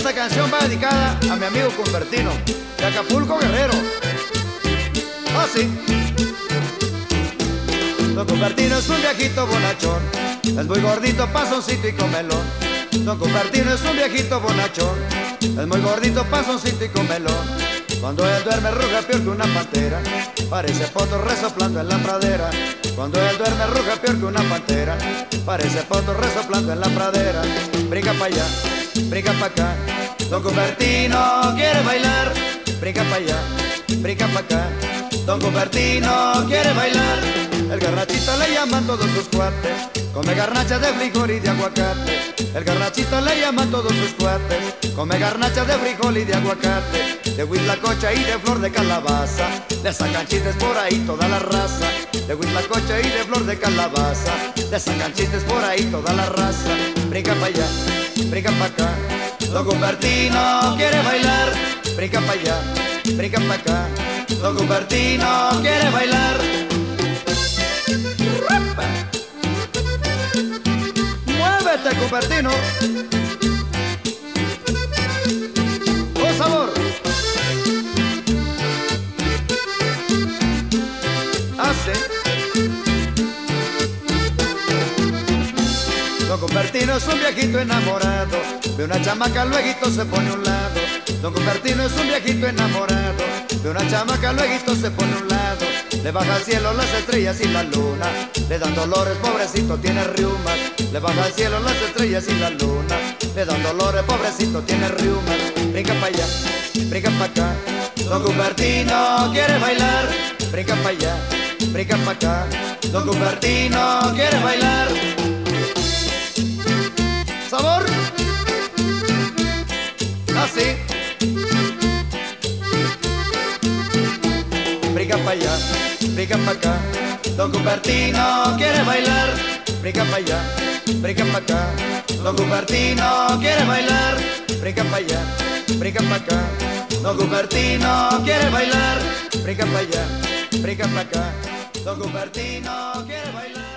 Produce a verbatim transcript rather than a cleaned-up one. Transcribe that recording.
Esta canción va dedicada a mi amigo Cumbertino, de Acapulco, Guerrero. Ah, sí. Don Cumbertino es un viejito bonachón, es muy gordito, pasoncito y comelón. Don Cumbertino es un viejito bonachón, es muy gordito, pasoncito y comelón. Cuando él duerme ruge peor que una pantera, parece poto resoplando en la pradera. Cuando él duerme ruge peor que una pantera, parece poto resoplando en la pradera. Brinca pa' allá, brinca pa' acá, Don Cumbertino quiere bailar. Brinca pa' allá, brinca pa' acá, Don Cumbertino quiere bailar. El garnachito le llaman todos sus cuates, come garnachas de frijol y de aguacate. El garnachito le llaman todos sus cuates, come garnachas de frijol y de aguacate. De huitlacocha y de flor de calabaza, le sacan chistes por ahí toda la raza. De huitlacocha y de flor de calabaza, le sacan chistes por ahí toda la raza. Brinca pa' allá, brinca pa' acá, Don Cumbertino quiere bailar. Brinca pa' allá, brinca pa' acá, Don Cumbertino quiere bailar. Muévete, Cumbertino. ¡Oh, sabor! Hace. Don Cumbertino es un viejito enamorado, de una chamaca lueguito se pone a un lado. Don Cumbertino es un viejito enamorado, de una chamaca lueguito se pone a un lado. Le baja al cielo las estrellas y la luna, le dan dolores, pobrecito tiene riumas. Le baja al cielo las estrellas y la luna, le dan dolores, pobrecito tiene riumas. Brinca pa' allá, brinca pa' acá, Don Cumbertino quiere bailar. Brinca pa' allá, brinca pa' acá, Don Cumbertino quiere bailar. ¿Sabor? Así. Brinca pa' allá, brinca pa' acá, Don Cumbertino quiere bailar. Brinca pa' allá, brinca pa' acá, Don Cumbertino quiere bailar. Brinca pa' allá, brinca pa' acá, Don Cumbertino quiere bailar. Brinca pa' allá, brinca pa' acá, Don Cumbertino quiere bailar.